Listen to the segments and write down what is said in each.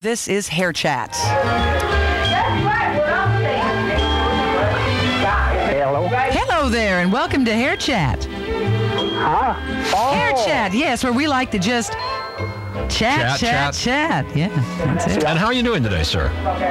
This is Hair Chat. Hello? Hello there, and welcome to Hair Chat. Huh? Oh. Hair Chat, yes, where we like to just chat. Yeah, that's it. And how are you doing today, sir?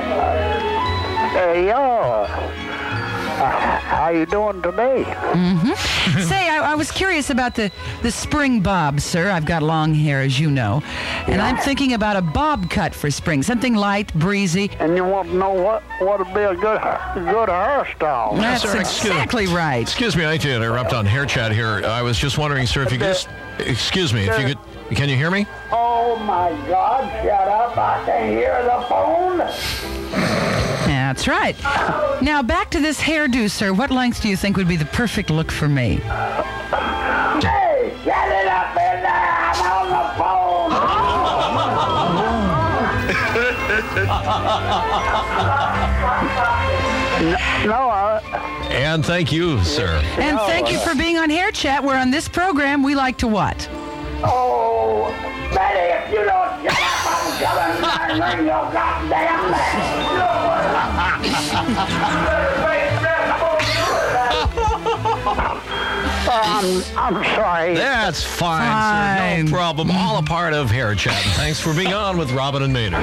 How you doing today? Say, I was curious about the spring bob, sir. I've got long hair, as you know, and I'm thinking about a bob cut for spring, something light, breezy. And you want to know what would be a good hairstyle? That's sir, exactly right. Excuse me, I hate to interrupt on Hair Chat here. I was just wondering, sir, if you could just... Excuse me, if you could... Can you hear me? Oh my God, shut up. I can hear the phone. That's right. Now, back to this hairdo, sir. What length do you think would be the perfect look for me? Hey, get it up in there. I'm on the phone. And thank you, sir. And thank you for being on Hair Chat, where on this program we like to what? Oh, Betty, if you don't shut up, I'm coming and ring your goddamn I'm sorry. That's fine, sir. No problem. All a part of Hair Chat. And thanks for being on with Robin and Maynard.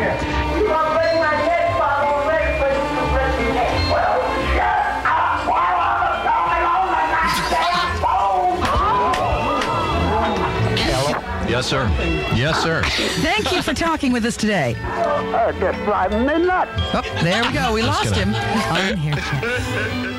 Yes, sir. Yes, sir. Thank you for talking with us today. Just driving me nuts. Oh, there we go. We lost him on Hair Chat.